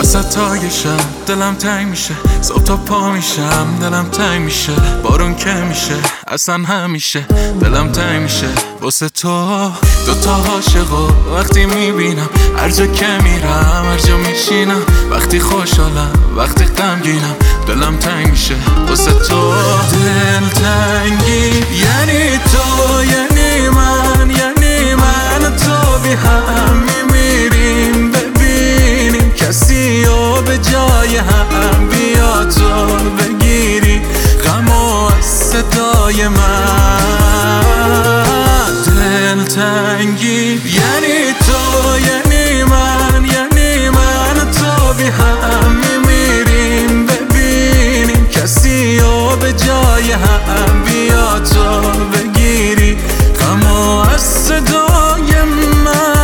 وسط تای شب دلم تنگ میشه، صبح تا پا میشم دلم تنگ میشه، بارون که میشه اصلا همیشه دلم تنگ میشه واسه تو. دوتا عاشقو وقتی میبینم، هر جا که میرم هر جا میشینم، وقتی خوشحالم وقتی غمگینم دلم تنگ میشه واسه تو. دل تنگی یعنی تو، یعنی من تو بی هم میمیریم، ببینیم کسی رو به جای هم، بیا تو بگیری غمو از صدای من. دل تنگی یعنی تو، یعنی من تو بی هم میمیریم، ببینیم کسی رو به جای هم، بیا تو بگیری غمو از صدای من.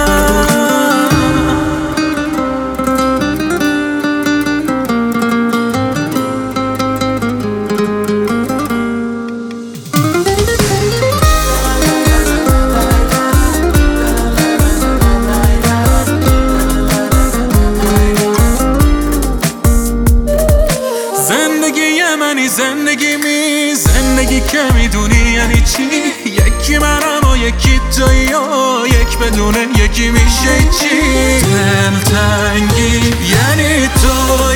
زندگی که میدونی یعنی چی؟ یکی منم و یکی تویی و یک بدونه یکی میشه چی؟ دل تنگی یعنی تو،